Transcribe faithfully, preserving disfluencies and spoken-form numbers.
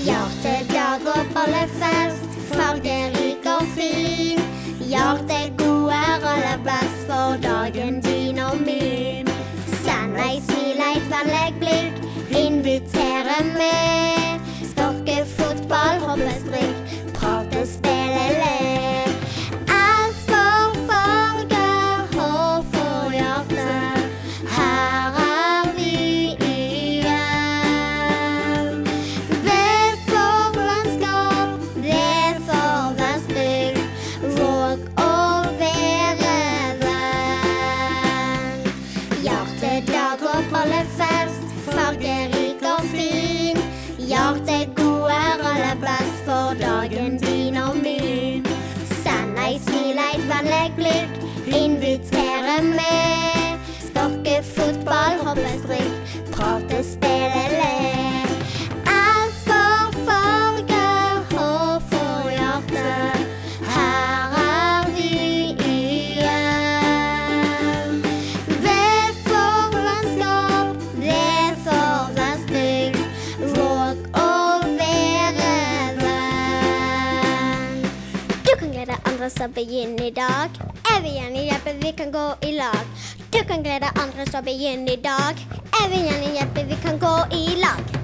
Hjerteglad og bollefest, fargerik og fin. Hjertegod aller best for dagen din og min. Send ei smil, eit vennlig blikk, invitere med. Stokke, fotball, hoppe, strikk, prate, spille, le. Alt for farger og for hjerte, her er vi igjen. V for landskap, V for vestbygd, våg å være venn. Hjertedag og bollefest, fargerik og fin. Hjertegod aller best for dagen din og min. Send ei smil, eit vennlig blikk, invitere med. Stokke, fotball, hoppe, strikk, prate, spille, le. Alt for farger og for hjerte, her er vi igjen. V for landskap, V for vestbygd, våg å være venn. Du kan glede andre som begynner i dag. Jeg vil gjerne hjelpe, vi kan gå i lag. Du kan glede andre som begynner i dag. Jeg vil gjerne hjelpe, vi kan gå i lag.